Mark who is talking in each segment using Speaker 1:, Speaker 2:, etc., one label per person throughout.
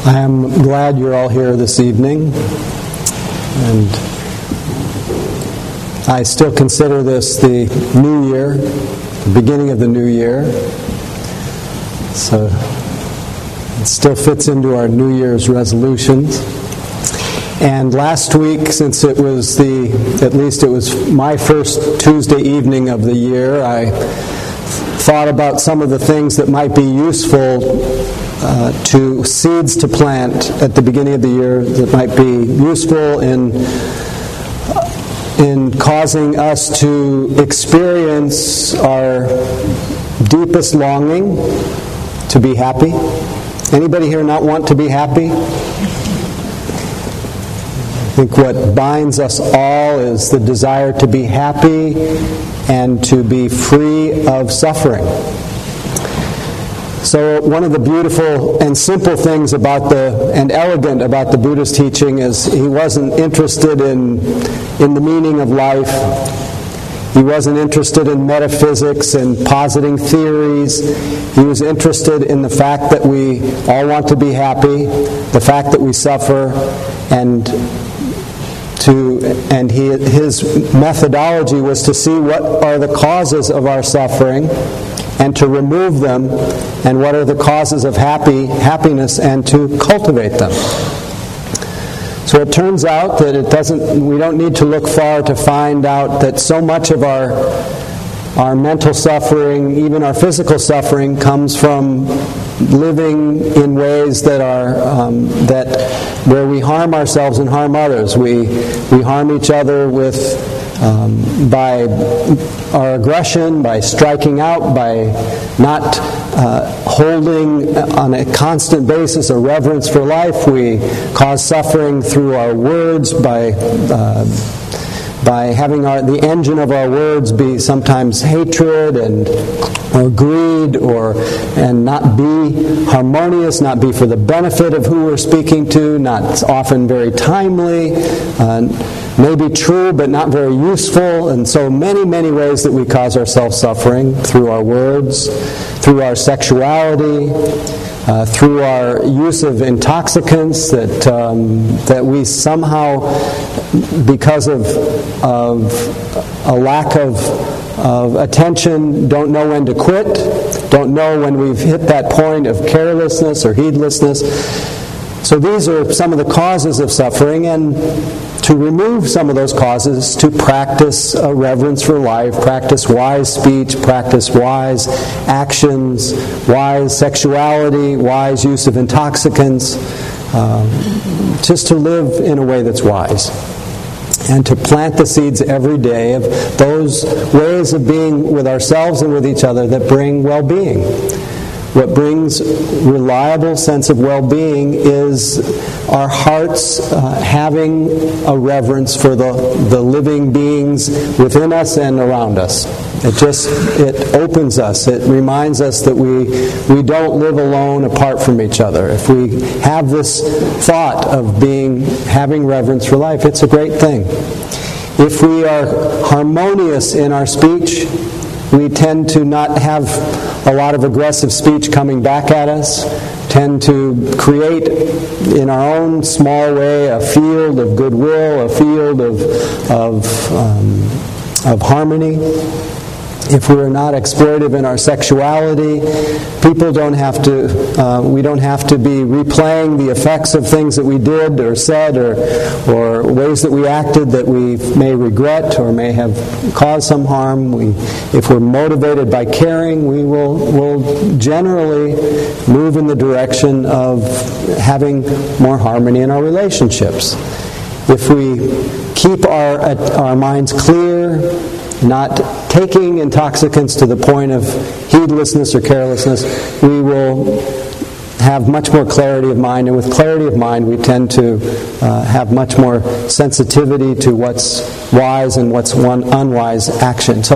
Speaker 1: I am glad you're all here this evening, and I still consider this the new year, the beginning of the new year, so it still fits into our New Year's resolutions. And last week, since it was my first Tuesday evening of the year, I thought about some of the things that might be useful to seeds to plant at the beginning of the year that might be useful in causing us to experience our deepest longing to be happy. Anybody here not want to be happy? I think what binds us all is the desire to be happy and to be free of suffering. So one of the beautiful and simple things and elegant about the Buddha's teaching is he wasn't interested in the meaning of life. He wasn't interested in metaphysics and positing theories. He was interested in the fact that we all want to be happy, the fact that we suffer, and his methodology was to see what are the causes of our suffering and to remove them, and what are the causes of happiness, and to cultivate them. So it turns out that we don't need to look far to find out that so much of our mental suffering, even our physical suffering, comes from living in ways that are where we harm ourselves and harm others. We harm each other by our aggression, by striking out, by not holding on a constant basis a reverence for life. We cause suffering through our words by having the engine of our words be sometimes hatred or greed and not be harmonious, not be for the benefit of who we're speaking to, not often very timely, maybe true but not very useful, and so many, many ways that we cause ourselves suffering through our words, through our sexuality, through our use of intoxicants that we somehow, because of a lack of attention, don't know when to quit, don't know when we've hit that point of carelessness or heedlessness. So these are some of the causes of suffering, and to remove some of those causes, to practice a reverence for life, practice wise speech, practice wise actions, wise sexuality, wise use of intoxicants, just to live in a way that's wise. And to plant the seeds every day of those ways of being with ourselves and with each other that bring well-being. What brings reliable sense of well-being is our hearts having a reverence for the living beings within us and around us. It opens us. It reminds us that we don't live alone apart from each other. If we have this thought of having reverence for life, it's a great thing. If we are harmonious in our speech, we tend to not have a lot of aggressive speech coming back at us, tend to create in our own small way a field of goodwill, a field of harmony. If we're not exploitive in our sexuality, we don't have to be replaying the effects of things that we did or said or ways that we acted that we may regret or may have caused some harm. If we're motivated by caring, we'll generally move in the direction of having more harmony in our relationships. If we keep our minds clear, not taking intoxicants to the point of heedlessness or carelessness, we will have much more clarity of mind, and with clarity of mind we tend to have much more sensitivity to what's wise and what's unwise action. So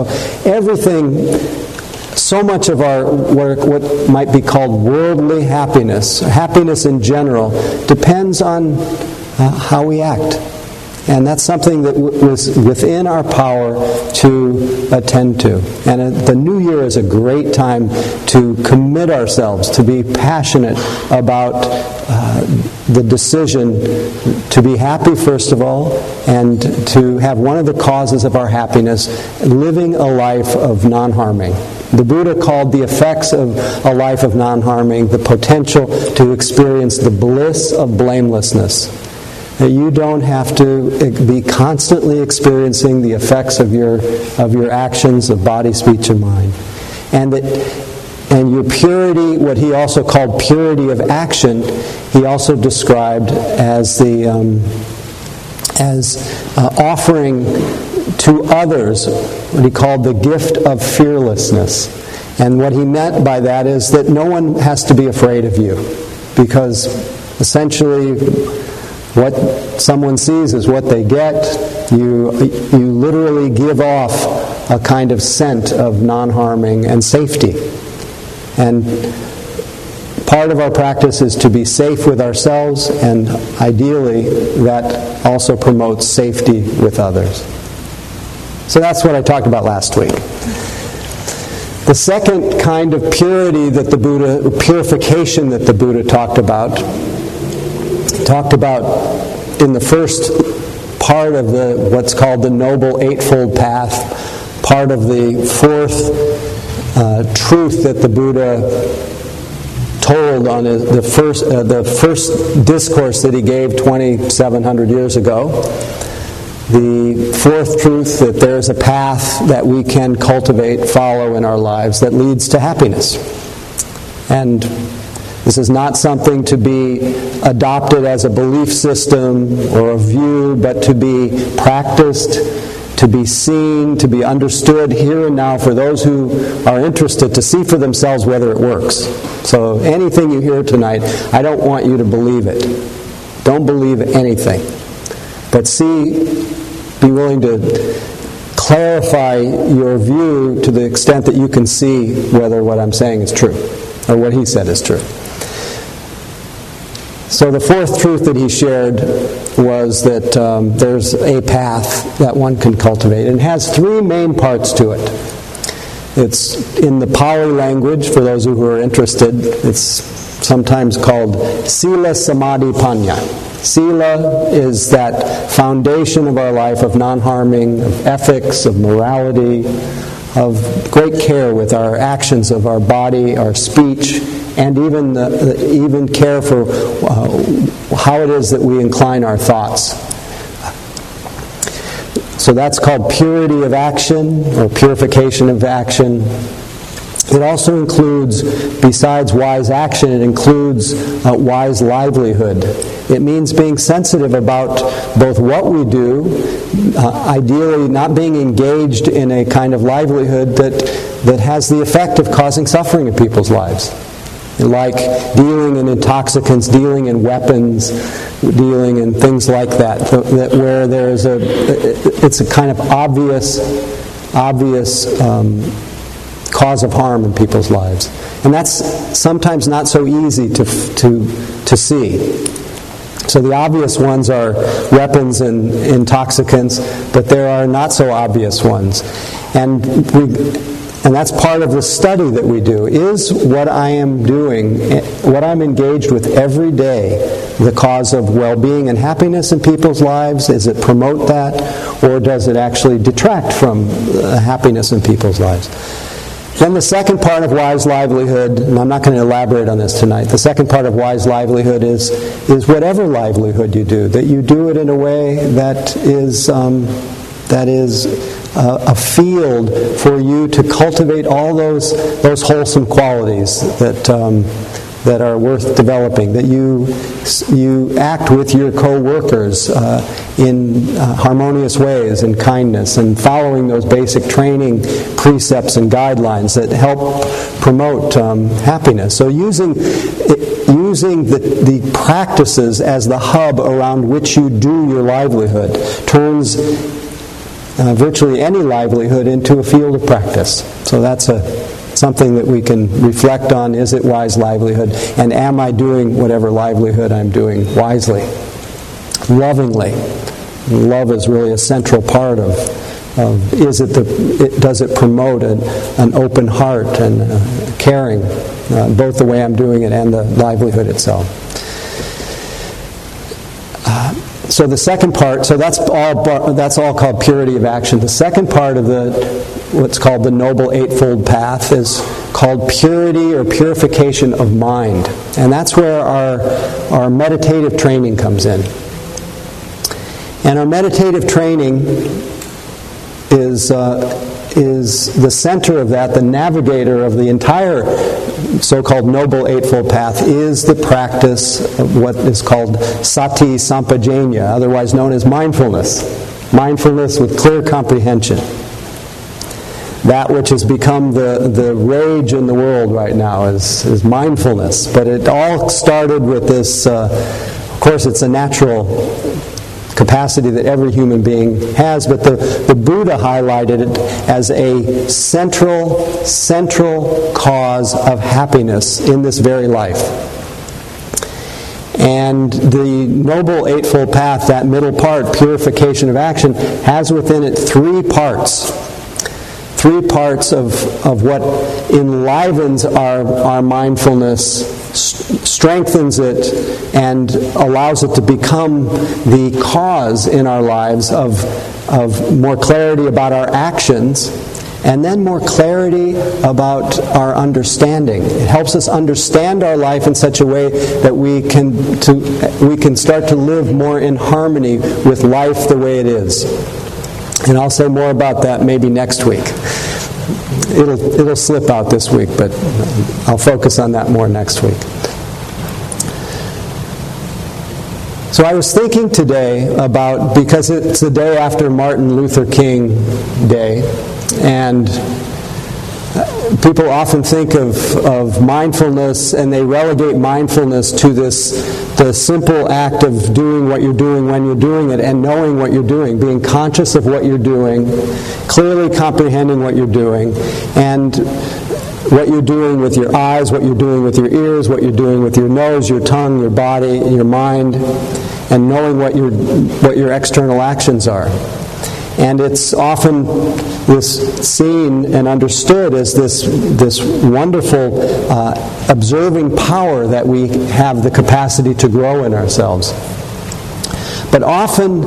Speaker 1: so much of our work, what might be called worldly happiness in general, depends on how we act. And that's something that was within our power to attend to. And the new year is a great time to commit ourselves, to be passionate about the decision to be happy, first of all, and to have one of the causes of our happiness, living a life of non-harming. The Buddha called the effects of a life of non-harming the potential to experience the bliss of blamelessness. That you don't have to be constantly experiencing the effects of your actions of body, speech, and mind. And your purity, what he also called purity of action, he also described as offering to others what he called the gift of fearlessness. And what he meant by that is that no one has to be afraid of you, because essentially what someone sees is what they get. You literally give off a kind of scent of non-harming and safety. And part of our practice is to be safe with ourselves, and ideally that also promotes safety with others. So that's what I talked about last week. The second kind of purification that the Buddha talked about in the first part of what's called the Noble Eightfold Path, part of the fourth truth that the Buddha told on the first discourse that he gave 2,700 years ago. The fourth truth, that there's a path that we can cultivate, follow in our lives that leads to happiness. And this is not something to be adopted as a belief system or a view, but to be practiced, to be seen, to be understood here and now for those who are interested to see for themselves whether it works. So anything you hear tonight, I don't want you to believe it. Don't believe anything. But be willing to clarify your view to the extent that you can see whether what I'm saying is true, or what he said is true. So the fourth truth that he shared was that there's a path that one can cultivate. And it has three main parts to it. It's in the Pali language, for those who are interested. It's sometimes called Sila Samadhi Panya. Sila is that foundation of our life of non-harming, of ethics, of morality, of great care with our actions of our body, our speech, and even care for how it is that we incline our thoughts. So that's called purity of action, or purification of action. It also includes, besides wise action, it includes wise livelihood. It means being sensitive about both what we do, ideally not being engaged in a kind of livelihood that has the effect of causing suffering in people's lives. Like dealing in intoxicants, dealing in weapons, dealing in things like that where it's a kind of obvious cause of harm in people's lives. And that's sometimes not so easy to see. So the obvious ones are weapons and intoxicants, but there are not so obvious ones. And that's part of the study that we do. Is what I am doing, what I'm engaged with every day, the cause of well-being and happiness in people's lives? Does it promote that? Or does it actually detract from happiness in people's lives? Then the second part of wise livelihood, and I'm not going to elaborate on this tonight, the second part of wise livelihood is whatever livelihood you do, that you do it in a way that is a field for you to cultivate all those wholesome qualities that are worth developing, that you act with your co-workers in harmonious ways, in kindness, and following those basic training precepts and guidelines that help promote happiness. So using the practices as the hub around which you do your livelihood turns virtually any livelihood into a field of practice. So that's something that we can reflect on. Is it wise livelihood? And am I doing whatever livelihood I'm doing wisely, lovingly, love is really a central part of does it promote an open heart and caring, both the way I'm doing it and the livelihood itself. So the second part, so that's all called purity of action. The second part of what's called the Noble Eightfold Path is called purity or purification of mind. And that's where our meditative training comes in. And our meditative training is the center of that, the navigator of the entire so-called Noble Eightfold Path is the practice of what is called Sati Sampajanya, otherwise known as mindfulness. Mindfulness with clear comprehension. That which has become the rage in the world right now is mindfulness. But it all started with this, of course it's a natural capacity that every human being has, but the Buddha highlighted it as a central cause of happiness in this very life. And the Noble Eightfold Path, that middle part, purification of action, has within it three parts of what enlivens our mindfulness, strengthens it, and allows it to become the cause in our lives of more clarity about our actions, and then more clarity about our understanding. It helps us understand our life in such a way that we can start to live more in harmony with life the way it is. And I'll say more about that maybe next week. It'll slip out this week, but I'll focus on that more next week. So I was thinking today about, because it's the day after Martin Luther King Day, and people often think of mindfulness and they relegate mindfulness to the simple act of doing what you're doing when you're doing it and knowing what you're doing, being conscious of what you're doing, clearly comprehending what you're doing, and what you're doing with your eyes, what you're doing with your ears, what you're doing with your nose, your tongue, your body, your mind, and knowing what your external actions are. And it's often seen and understood as this wonderful observing power that we have the capacity to grow in ourselves. But often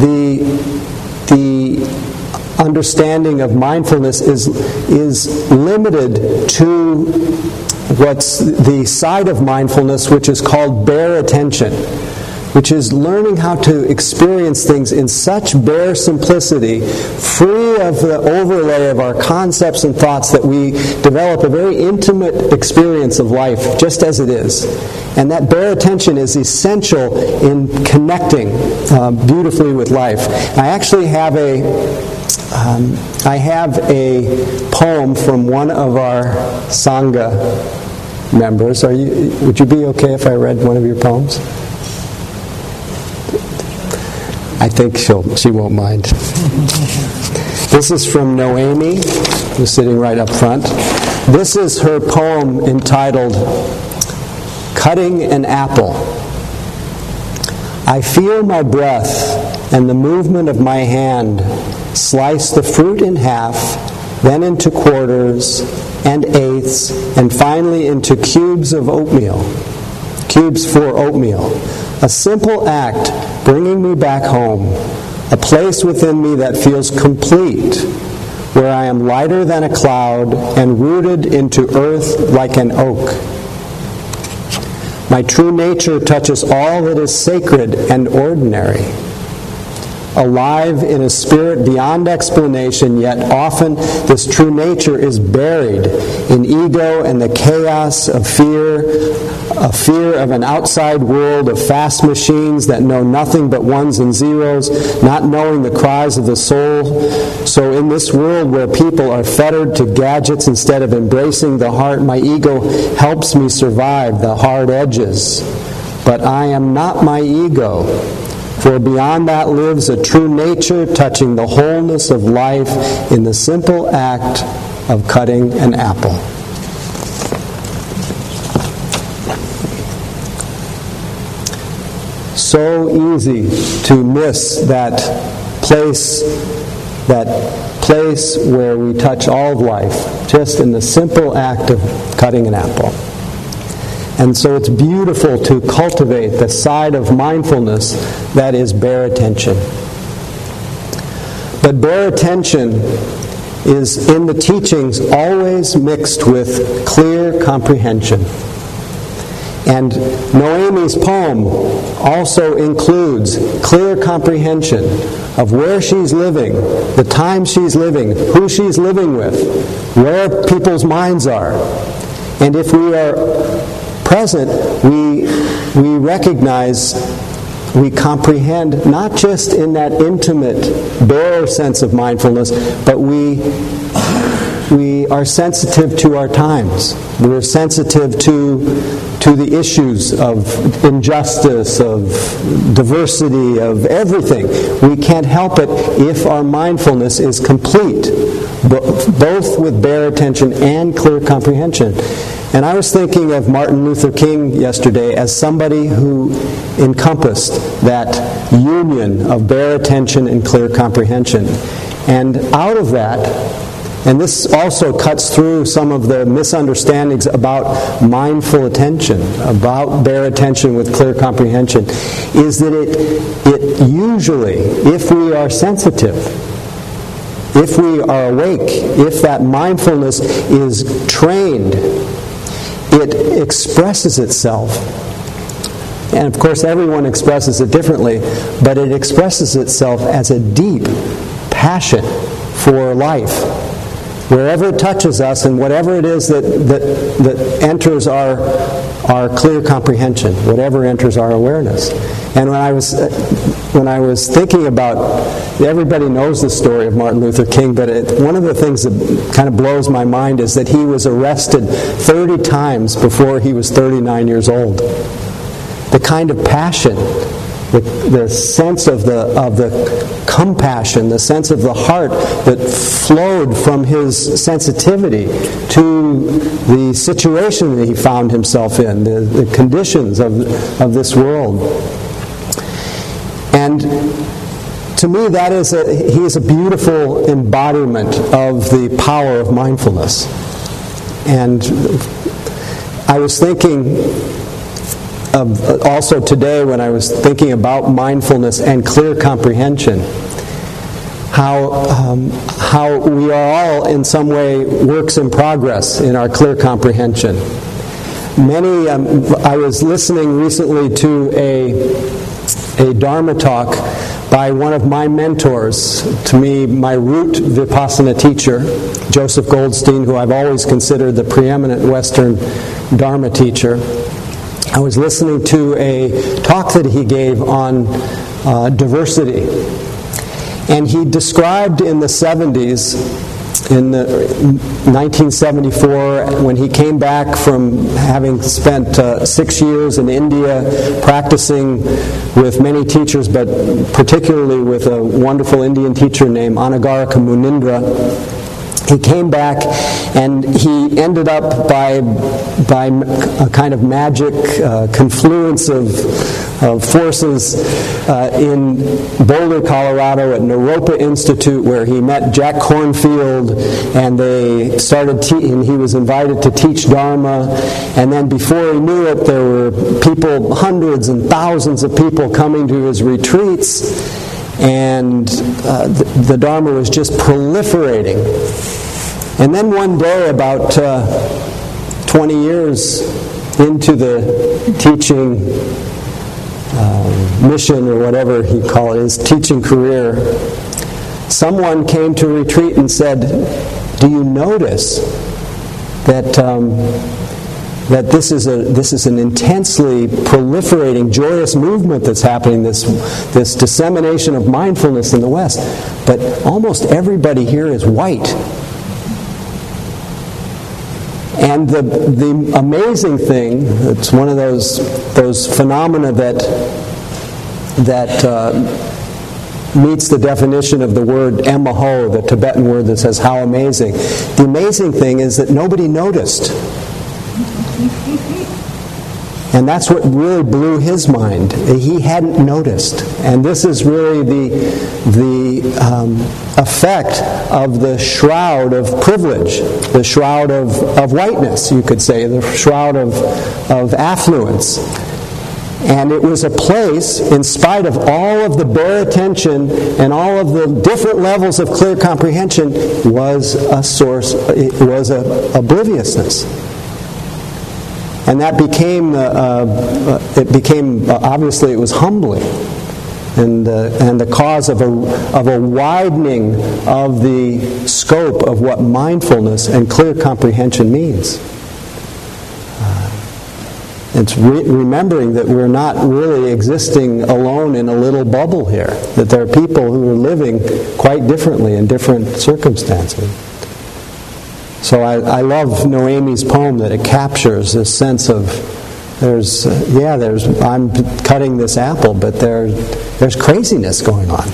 Speaker 1: the understanding of mindfulness is limited to what's the side of mindfulness which is called bare attention, which is learning how to experience things in such bare simplicity, free of the overlay of our concepts and thoughts, that we develop a very intimate experience of life just as it is. And that bare attention is essential in connecting beautifully with life. I actually have a poem from one of our Sangha members. Would you be okay if I read one of your poems? I think she won't mind. This is from Noemi, who's sitting right up front. This is her poem entitled Cutting an Apple. I feel my breath and the movement of my hand slice the fruit in half, then into quarters and eighths, and finally into cubes of oatmeal. Cubes for oatmeal. A simple act bringing me back home, a place within me that feels complete, where I am lighter than a cloud and rooted into earth like an oak. My true nature touches all that is sacred and ordinary. Alive in a spirit beyond explanation, yet often this true nature is buried in ego and the chaos of fear, a fear of an outside world of fast machines that know nothing but ones and zeros, not knowing the cries of the soul. So in this world where people are fettered to gadgets instead of embracing the heart, my ego helps me survive the hard edges. But I am not my ego. For beyond that lives a true nature touching the wholeness of life in the simple act of cutting an apple. so easy to miss that place where we touch all of life, just in the simple act of cutting an apple. And so it's beautiful to cultivate the side of mindfulness that is bare attention. But bare attention is, in the teachings, always mixed with clear comprehension. And Noemi's poem also includes clear comprehension of where she's living, the time she's living, who she's living with, where people's minds are. And if we are present, we recognize, we comprehend, not just in that intimate, bare sense of mindfulness, but we are sensitive to our times. We're sensitive to the issues of injustice, of diversity, of everything. We can't help it if our mindfulness is complete, both with bare attention and clear comprehension. And I was thinking of Martin Luther King yesterday as somebody who encompassed that union of bare attention and clear comprehension. And out of that, and this also cuts through some of the misunderstandings about mindful attention, about bare attention with clear comprehension, is that it usually, if we are sensitive, if we are awake, if that mindfulness is trained, it expresses itself. And of course everyone expresses it differently, but it expresses itself as a deep passion for life. Wherever it touches us, and whatever it is that enters our clear comprehension, whatever enters our awareness. And when I was thinking about, everybody knows the story of Martin Luther King, but one of the things that kind of blows my mind is that he was arrested 30 times before he was 39 years old. The kind of passion, the sense of the compassion, the sense of the heart that flowed from his sensitivity to the situation that he found himself in, the conditions of this world. And to me, he is a beautiful embodiment of the power of mindfulness. And I was thinking also today, when I was thinking about mindfulness and clear comprehension, how we are all in some way works in progress in our clear comprehension. I was listening recently to a Dharma talk by one of my mentors, to me, my root Vipassana teacher, Joseph Goldstein, who I've always considered the preeminent Western Dharma teacher. I was listening to a talk that he gave on diversity. And he described in the 70s, in 1974, when he came back from having spent 6 years in India practicing with many teachers, but particularly with a wonderful Indian teacher named Anagarika Munindra. He came back and he ended up by a kind of magic confluence of forces in Boulder, Colorado at Naropa Institute, where he met Jack Kornfield, and they started and he was invited to teach Dharma. And then before he knew it, there were people, hundreds and thousands of people coming to his retreats. And the Dharma was just proliferating. And then one day, about 20 years into the teaching mission, or whatever he called it, his teaching career, someone came to retreat and said, "Do you notice that that this is an intensely proliferating, joyous movement that's happening, this dissemination of mindfulness in the West, but almost everybody here is white." And the amazing thing, it's one of those phenomena that meets the definition of the word emaho, the Tibetan word that says how amazing. The amazing thing is that nobody noticed. And that's what really blew his mind. He hadn't noticed. And this is really the effect of the shroud of privilege, the shroud of whiteness, you could say, the shroud of affluence. And it was a place, in spite of all of the bare attention and all of the different levels of clear comprehension, was a source, it was obliviousness. And that became, obviously it was humbling, and the cause of a widening of the scope of what mindfulness and clear comprehension means. It's remembering that we're not really existing alone in a little bubble here, that there are people who are living quite differently in different circumstances. So I love Noemi's poem that it captures this sense of I'm cutting this apple, but there's craziness going on.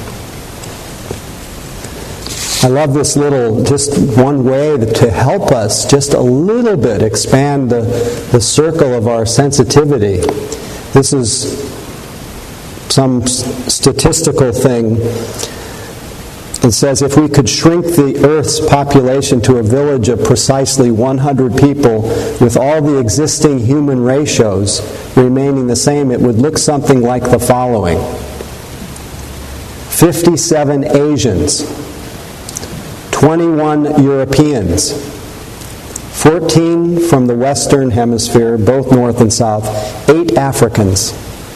Speaker 1: I love this little, just one way to help us just a little bit expand the circle of our sensitivity. This is some statistical thing. It says, if we could shrink the Earth's population to a village of precisely 100 people with all the existing human ratios remaining the same, it would look something like the following. 57 Asians, 21 Europeans, 14 from the Western Hemisphere, both North and South, 8 Africans,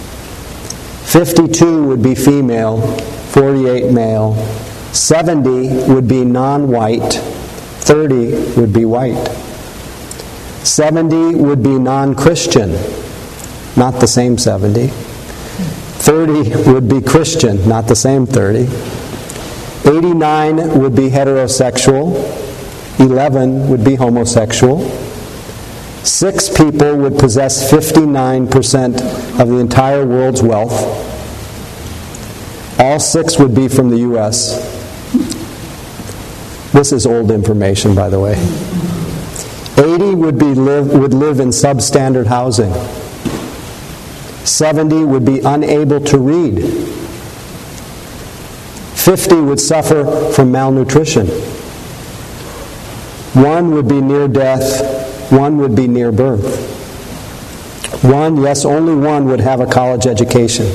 Speaker 1: 52 would be female, 48 male, 70 would be non-white, 30 would be white. 70 would be non-Christian, not the same 70. 30 would be Christian, not the same 30. 89 would be heterosexual, 11 would be homosexual. 6 people would possess 59% of the entire world's wealth. All 6 would be from the U.S. This is old information, by the way. 80 would live in substandard housing. 70 would be unable to read. 50 would suffer from malnutrition. 1 would be near death. 1 would be near birth. 1, yes, only 1 would have a college education.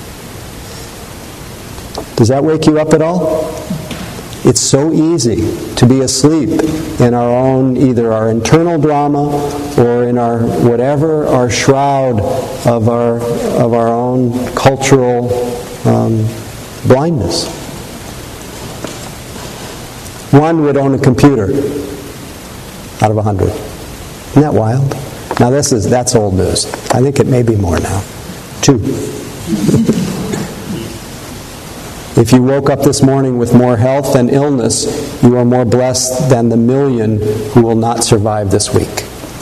Speaker 1: Does that wake you up at all? It's so easy to be asleep in our own, either our internal drama or in our whatever our shroud of our own cultural blindness. 1 would own a computer out of 100. Isn't that wild? Now that's old news. I think it may be more now. 2. If you woke up this morning with more health and illness, you are more blessed than the million who will not survive this week.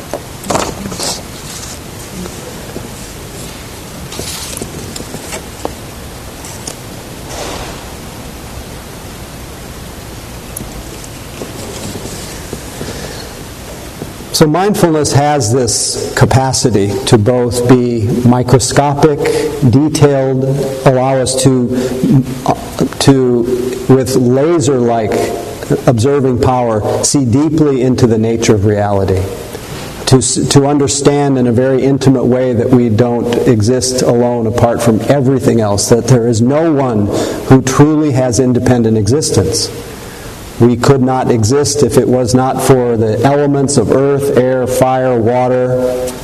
Speaker 1: So mindfulness has this capacity to both be microscopic, detailed, allow us to with laser-like observing power, see deeply into the nature of reality. To understand in a very intimate way that we don't exist alone apart from everything else, that there is no one who truly has independent existence. We could not exist if it was not for the elements of earth, air, fire, water.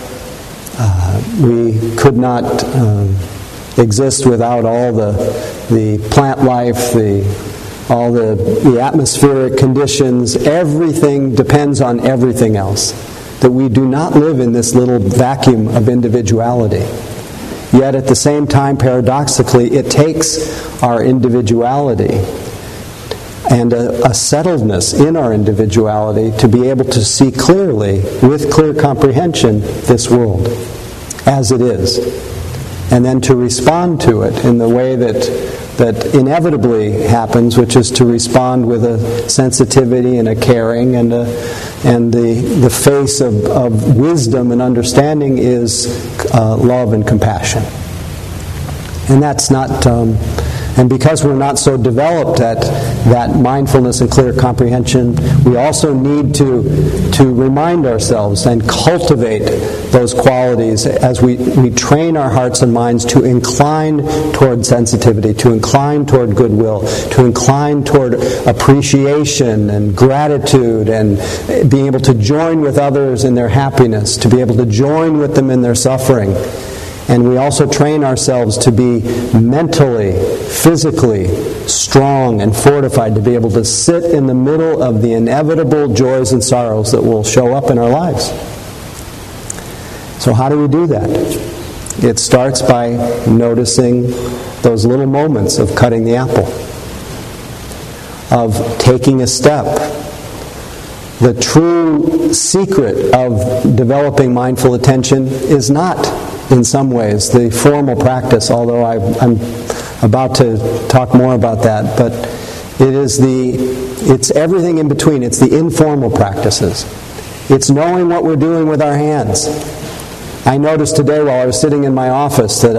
Speaker 1: We could not exist without all the plant life, all the atmospheric conditions. Everything depends on everything else. That we do not live in this little vacuum of individuality. Yet at the same time, paradoxically, it takes our individuality and a settledness in our individuality to be able to see clearly, with clear comprehension, this world as it is. And then to respond to it in the way that that inevitably happens, which is to respond with a sensitivity and a caring, and the face of wisdom and understanding is love and compassion. And that's not, and because we're not so developed at that mindfulness and clear comprehension, we also need to remind ourselves and cultivate those qualities as we train our hearts and minds to incline toward sensitivity, to incline toward goodwill, to incline toward appreciation and gratitude, and being able to join with others in their happiness, to be able to join with them in their suffering. And we also train ourselves to be mentally, physically strong and fortified, to be able to sit in the middle of the inevitable joys and sorrows that will show up in our lives. So how do we do that? It starts by noticing those little moments of cutting the apple, of taking a step. The true secret of developing mindful attention is not, in some ways, the formal practice, although I'm about to talk more about that, but it's everything in between. It's the informal practices. It's knowing what we're doing with our hands. I noticed today while I was sitting in my office that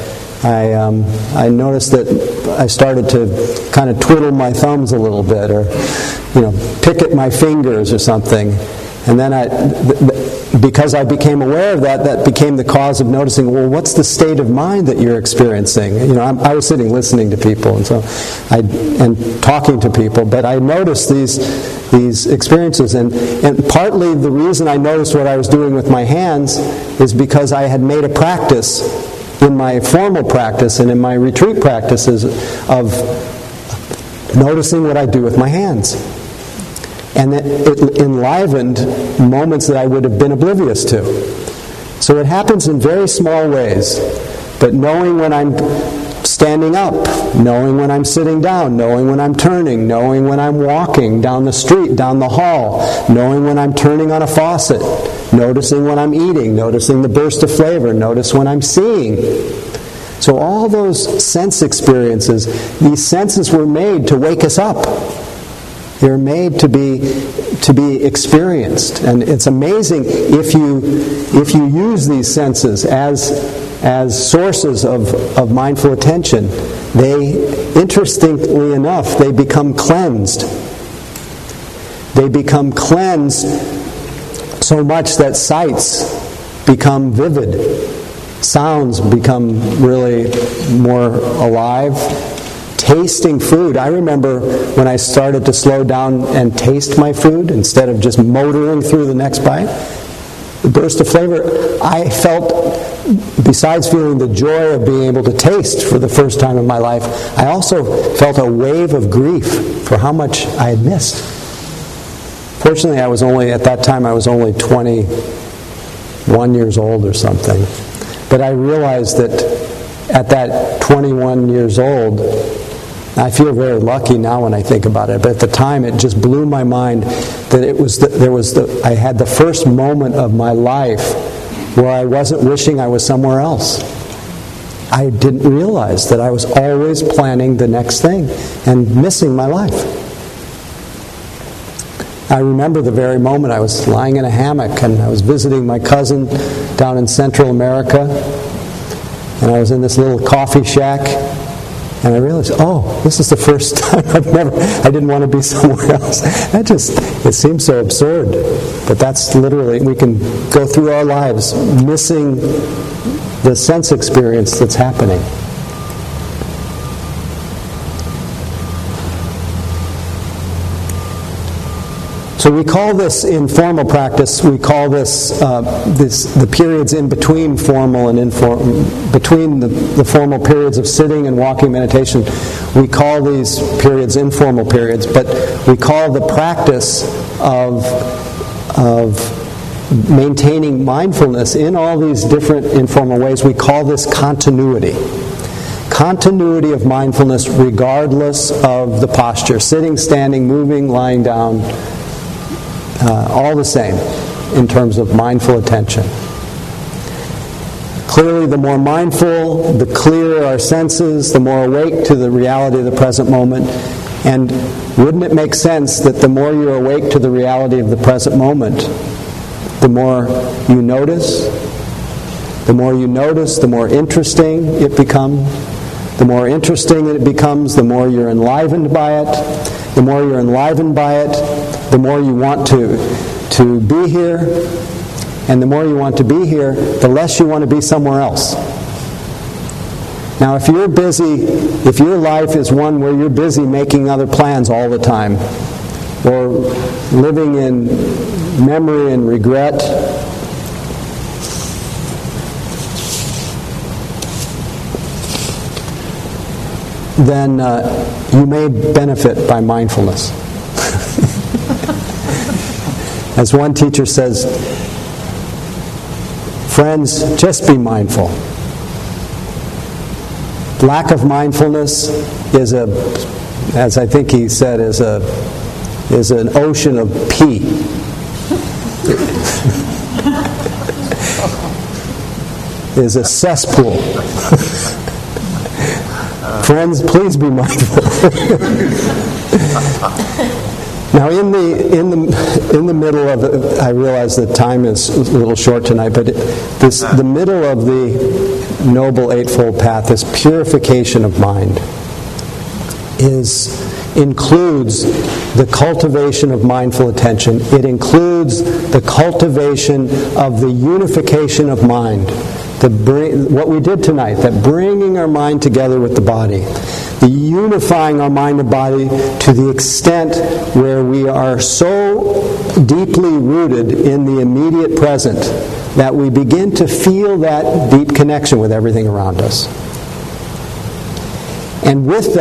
Speaker 1: I noticed that I started to kind of twiddle my thumbs a little bit, or pick at my fingers or something. And then because I became aware of that, that became the cause of noticing, well, what's the state of mind that you're experiencing? I was sitting listening to people and talking to people, but I noticed these experiences, and partly the reason I noticed what I was doing with my hands is because I had made a practice in my formal practice and in my retreat practices of noticing what I do with my hands. And it enlivened moments that I would have been oblivious to. So it happens in very small ways. But knowing when I'm standing up, knowing when I'm sitting down, knowing when I'm turning, knowing when I'm walking down the street, down the hall, knowing when I'm turning on a faucet, noticing when I'm eating, noticing the burst of flavor, notice when I'm seeing. So all those sense experiences, these senses were made to wake us up. They're made to be experienced, and it's amazing if you use these senses as sources of mindful attention. Interestingly enough, they become cleansed. They become cleansed so much that sights become vivid, sounds become really more alive. Tasting food. I remember when I started to slow down and taste my food instead of just motoring through the next bite. The burst of flavor, I felt, besides feeling the joy of being able to taste for the first time in my life, I also felt a wave of grief for how much I had missed. Fortunately, at that time I was only 21 years old or something. But I realized that at that 21 years old, I feel very lucky now when I think about it, but at the time it just blew my mind that I had the first moment of my life where I wasn't wishing I was somewhere else. I didn't realize that I was always planning the next thing and missing my life. I remember the very moment I was lying in a hammock and I was visiting my cousin down in Central America, and I was in this little coffee shack. And I realized, this is the first time I didn't want to be somewhere else. It seems so absurd. But that's literally, we can go through our lives missing the sense experience that's happening. So we call this, in formal practice, we call this the periods in between formal and informal, between the formal periods of sitting and walking meditation. We call these periods informal periods, but we call the practice of maintaining mindfulness in all these different informal ways, we call this continuity. Continuity of mindfulness regardless of the posture. Sitting, standing, moving, lying down. All the same in terms of mindful attention. Clearly, the more mindful, the clearer our senses, the more awake to the reality of the present moment. And wouldn't it make sense that the more you're awake to the reality of the present moment, the more you notice? The more you notice, the more interesting it becomes. The more interesting it becomes, the more you're enlivened by it. The more you're enlivened by it, the more you want to be here. And the more you want to be here, the less you want to be somewhere else. Now, if you're busy, if your life is one where you're busy making other plans all the time, or living in memory and regret, then you may benefit by mindfulness. As one teacher says, friends, just be mindful. Lack of mindfulness is as I think he said, is an ocean of pee. Is a cesspool. Friends, please be mindful. Now, in the middle of it, I realize that time is a little short tonight, but the middle of the Noble Eightfold Path, this purification of mind, includes the cultivation of mindful attention. It includes the cultivation of the unification of mind. What we did tonight, that bringing our mind together with the body, the unifying our mind and body to the extent where we are so deeply rooted in the immediate present that we begin to feel that deep connection with everything around us. And with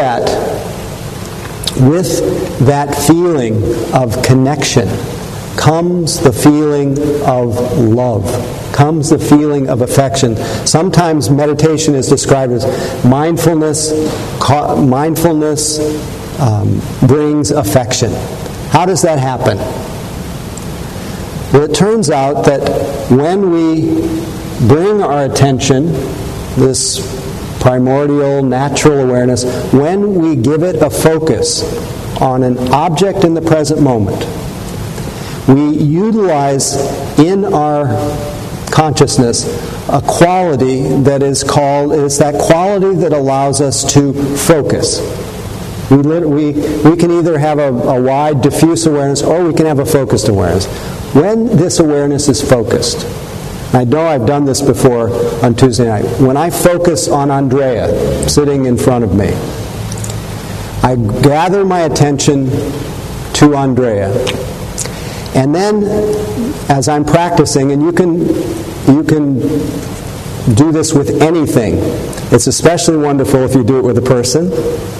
Speaker 1: that feeling of connection comes the feeling of love, comes the feeling of affection. Sometimes meditation is described as mindfulness. Mindfulness brings affection. How does that happen? Well, it turns out that when we bring our attention, this primordial natural awareness, when we give it a focus on an object in the present moment, we utilize in our consciousness a quality that is that quality that allows us to focus. We can either have a wide, diffuse awareness, or we can have a focused awareness. When this awareness is focused, I know I've done this before on Tuesday night. When I focus on Andrea sitting in front of me, I gather my attention to Andrea. And then, as I'm practicing, and you can do this with anything. It's especially wonderful if you do it with a person,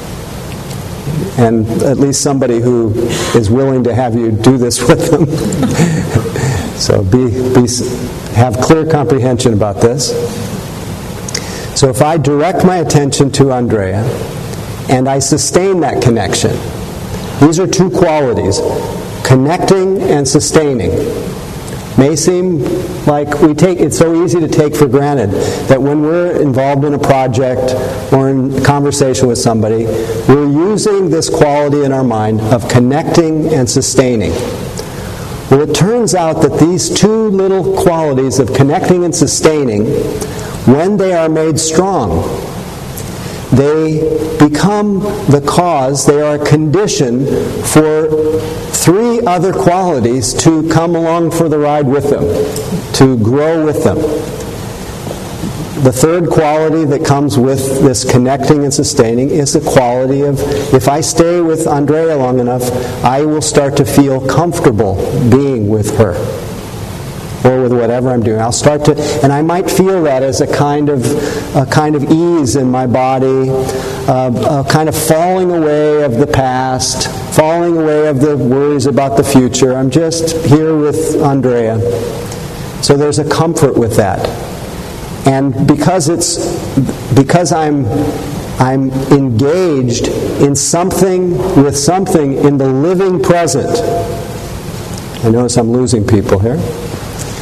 Speaker 1: and at least somebody who is willing to have you do this with them. So have clear comprehension about this. So if I direct my attention to Andrea, and I sustain that connection, these are two qualities. Connecting and sustaining. May seem like it's so easy to take for granted that when we're involved in a project or in conversation with somebody, we're using this quality in our mind of connecting and sustaining. Well, it turns out that these two little qualities of connecting and sustaining, when they are made strong, they become the cause, they are a condition for three other qualities to come along for the ride with them, to grow with them. The third quality that comes with this connecting and sustaining is the quality of, if I stay with Andrea long enough, I will start to feel comfortable being with her, or with whatever I'm doing. I'll start to, and I might feel that as a kind of ease in my body, a kind of falling away of the past, falling away of the worries about the future. I'm just here with Andrea. So there's a comfort with that. And because I'm engaged in something with something in the living present. I notice I'm losing people here.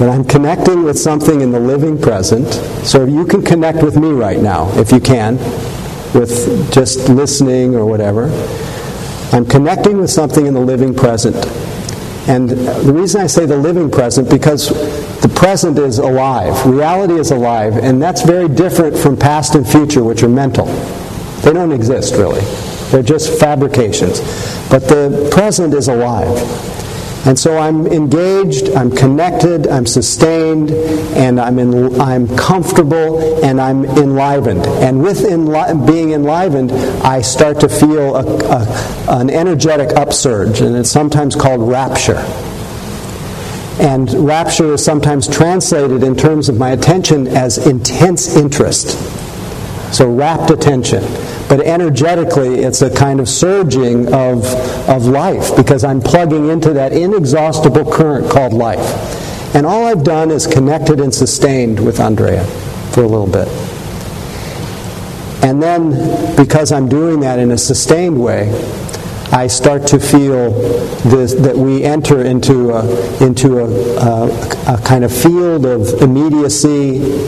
Speaker 1: But I'm connecting with something in the living present. So you can connect with me right now, if you can, with just listening or whatever. I'm connecting with something in the living present. And the reason I say the living present, because the present is alive. Reality is alive. And that's very different from past and future, which are mental. They don't exist, really. They're just fabrications. But the present is alive. And so I'm engaged, I'm connected, I'm sustained, and I'm comfortable, and I'm enlivened. And with being enlivened, I start to feel an energetic upsurge, and it's sometimes called rapture. And rapture is sometimes translated in terms of my attention as intense interest. So rapt attention. But energetically, it's a kind of surging of life, because I'm plugging into that inexhaustible current called life. And all I've done is connected and sustained with Andrea for a little bit. And then, because I'm doing that in a sustained way, I start to feel that we enter into a kind of field of immediacy.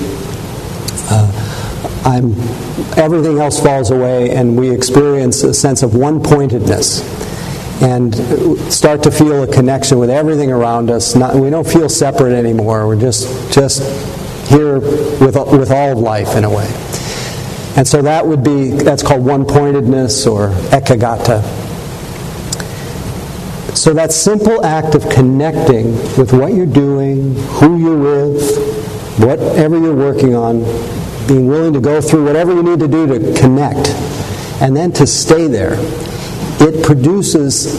Speaker 1: Everything else falls away, and we experience a sense of one-pointedness and start to feel a connection with everything around us. We don't feel separate anymore. We're just here with all of life in a way. And so that's called one-pointedness or ekagata. So that simple act of connecting with what you're doing, who you're with, whatever you're working on, being willing to go through whatever you need to do to connect, and then to stay there. It produces,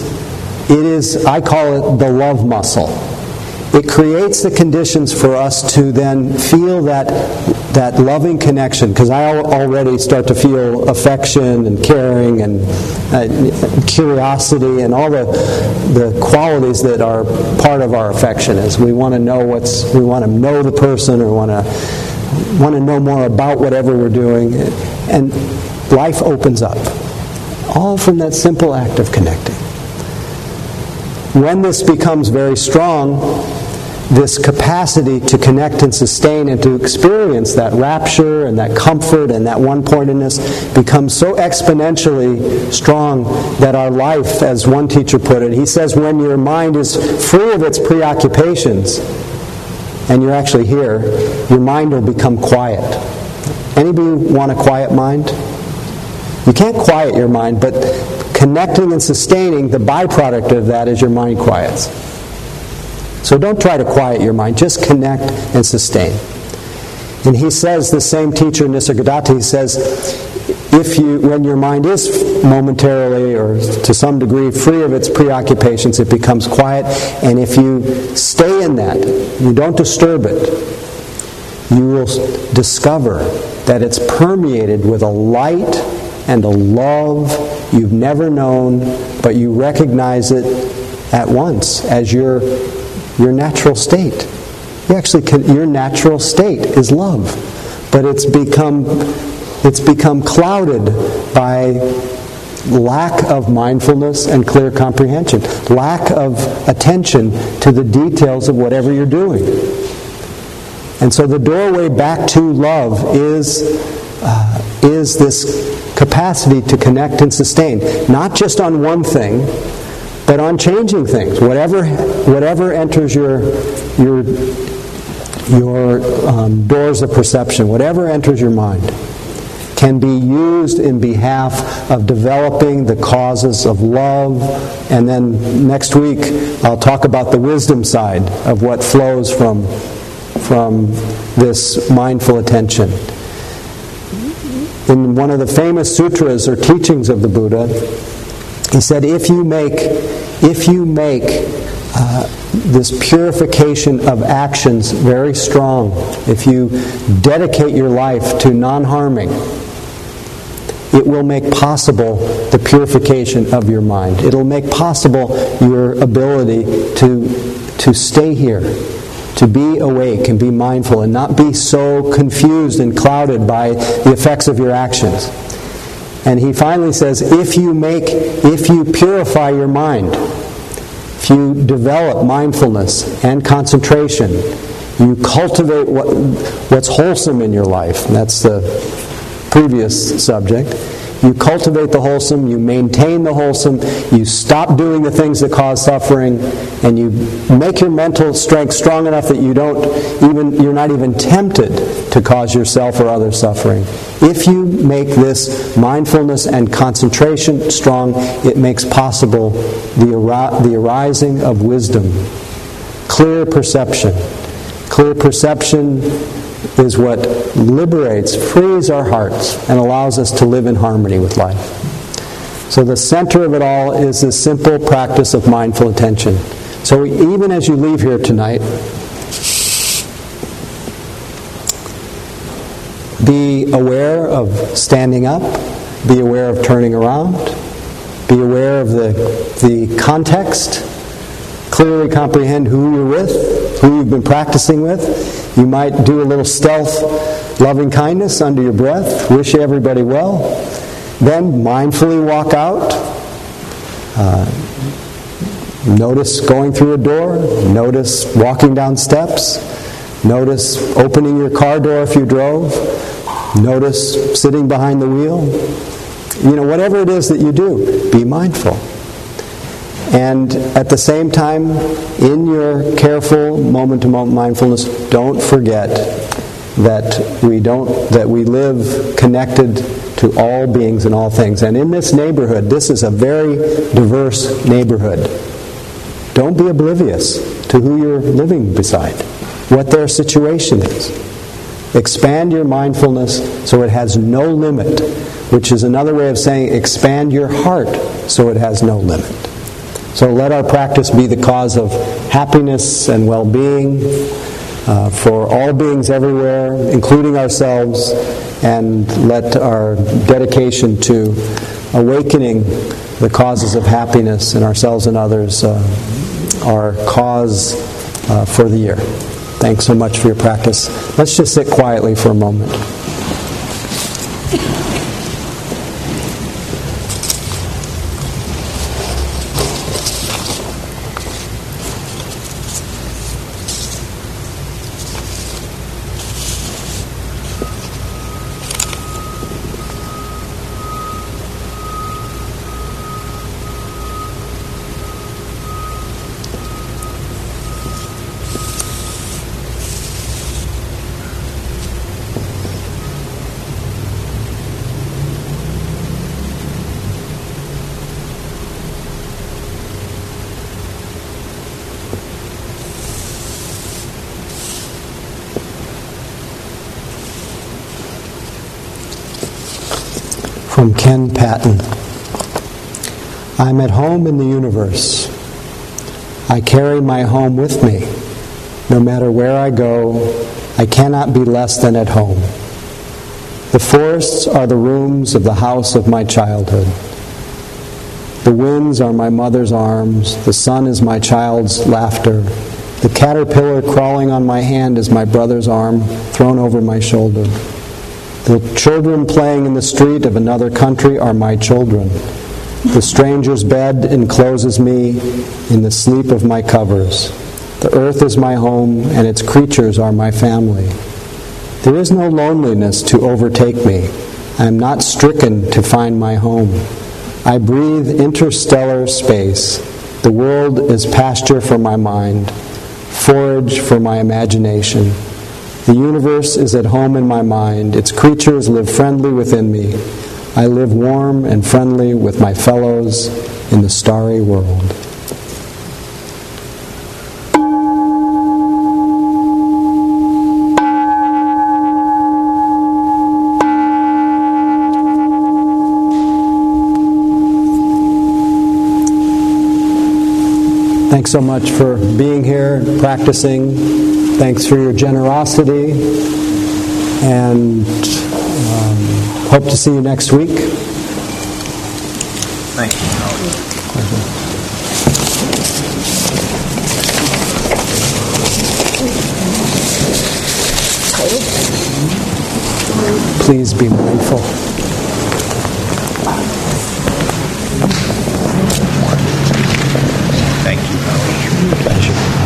Speaker 1: I call it the love muscle. It creates the conditions for us to then feel that loving connection, because I already start to feel affection and caring and curiosity and all the qualities that are part of our affection. As we want to know the person, or want to know more about whatever we're doing, and life opens up, all from that simple act of connecting. When this becomes very strong, this capacity to connect and sustain and to experience that rapture and that comfort and that one-pointedness becomes so exponentially strong that our life, as one teacher put it, he says, when your mind is free of its preoccupations, and you're actually here, your mind will become quiet. Anybody want a quiet mind? You can't quiet your mind, but connecting and sustaining, the byproduct of that is your mind quiets. So don't try to quiet your mind, just connect and sustain. And he says, the same teacher, Nisargadatta, he says, when your mind is momentarily or to some degree free of its preoccupations, it becomes quiet. And if you stay in that, you don't disturb it, you will discover that it's permeated with a light and a love you've never known, but you recognize it at once as your natural state. Your natural state is love, but it's become clouded by lack of mindfulness and clear comprehension, lack of attention to the details of whatever you're doing. And so the doorway back to love is this capacity to connect and sustain, not just on one thing, but on changing things. Whatever enters your doors of perception, whatever enters your mind, can be used in behalf of developing the causes of love. And then next week I'll talk about the wisdom side of what flows from this mindful attention. In one of the famous sutras or teachings of the Buddha, he said, if you make this purification of actions very strong, if you dedicate your life to non-harming, it will make possible the purification of your mind. It'll make possible your ability to stay here, to be awake and be mindful and not be so confused and clouded by the effects of your actions. And he finally says, if you purify your mind, if you develop mindfulness and concentration You cultivate what's wholesome in your life. And that's the previous subject. You cultivate the wholesome, you maintain the wholesome, you stop doing the things that cause suffering, and you make your mental strength strong enough that you're not even tempted to cause yourself or others suffering. If you make this mindfulness and concentration strong, it makes possible the arising of wisdom. Clear perception. Clear perception is what liberates, frees our hearts, and allows us to live in harmony with life. So the center of it all is this simple practice of mindful attention. So even as you leave here tonight, be aware of standing up, be aware of turning around, be aware of the context, clearly comprehend who you're with, who you've been practicing with. You might do a little stealth loving kindness under your breath, wish everybody well, then mindfully walk out. Notice going through a door, notice walking down steps, notice opening your car door if you drove, notice sitting behind the wheel. Whatever it is that you do, be mindful. And at the same time, in your careful moment-to-moment mindfulness, don't forget that we live connected to all beings and all things. And in this neighborhood, this is a very diverse neighborhood. Don't be oblivious to who you're living beside, what their situation is. Expand your mindfulness so it has no limit, which is another way of saying expand your heart so it has no limit. So let our practice be the cause of happiness and well-being for all beings everywhere, including ourselves, and let our dedication to awakening the causes of happiness in ourselves and others our cause for the year. Thanks so much for your practice. Let's just sit quietly for a moment. From Ken Patton. I'm at home in the universe. I carry my home with me. No matter where I go, I cannot be less than at home. The forests are the rooms of the house of my childhood. The winds are my mother's arms. The sun is my child's laughter. The caterpillar crawling on my hand is my brother's arm thrown over my shoulder. The children playing in the street of another country are my children. The stranger's bed encloses me in the sleep of my covers. The earth is my home, and its creatures are my family. There is no loneliness to overtake me. I am not stricken to find my home. I breathe interstellar space. The world is pasture for my mind, forage for my imagination. The universe is at home in my mind. Its creatures live friendly within me. I live warm and friendly with my fellows in the starry world. Thanks so much for being here, practicing. Thanks for your generosity, and hope to see you next week.
Speaker 2: Thank you.
Speaker 1: Please be mindful.